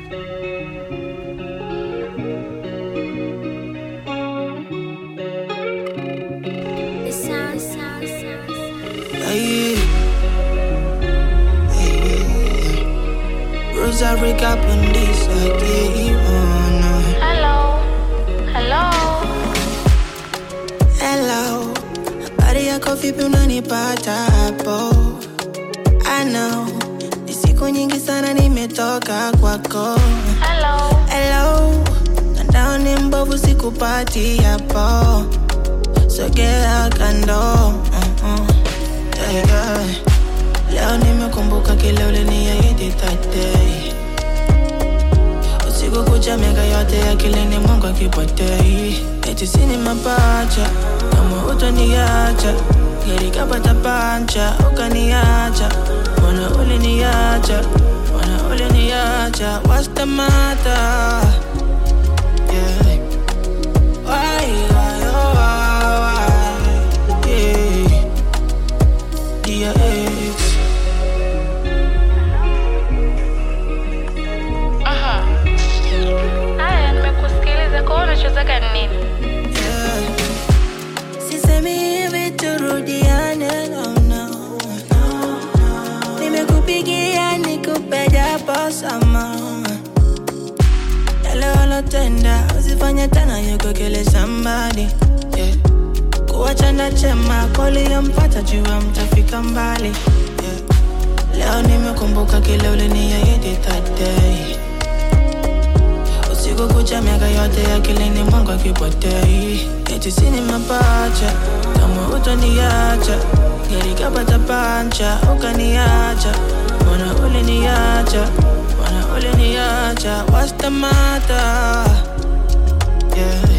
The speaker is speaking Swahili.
Rosary cap on this again. Hello. Hello. Habari yako vipi unanipata hapo? I know. Ni siku nyingi sana nimetoka kwako. Hello. Kandaoni mbovu sikupati hapo. Sogea kando. Yeah. Leo nimekumbuka kile uliniahidi that day. Usiku kucha miaka yote akilini Mungu akipotei. Eti sini mapacha kama utaniacha. Geri kapata pancha ukaniacha. Mbona uliniacha? What's the matter? Yeah. Why? Yeah. Dear ex. Haya, nimekusikiliza kwa unachotaka nini? Yeah. Sisemi hivi turudiane, no. Nimekupigia nikupe japo sama. Yale walotenda usifanye tena, yuko kile somebody. Yeah. Kuachana chema koliyompata jua mtafika mbali. Yeah. Leo nimekumbuka kile uliniahidi that day. Usiku kucha miaka yote akilini Mungu akipotei. Eti sini mapacha kama utaniacha. Geri kapata pancha ukaniacha. Mbona uliniacha? What's the matter? Yeah.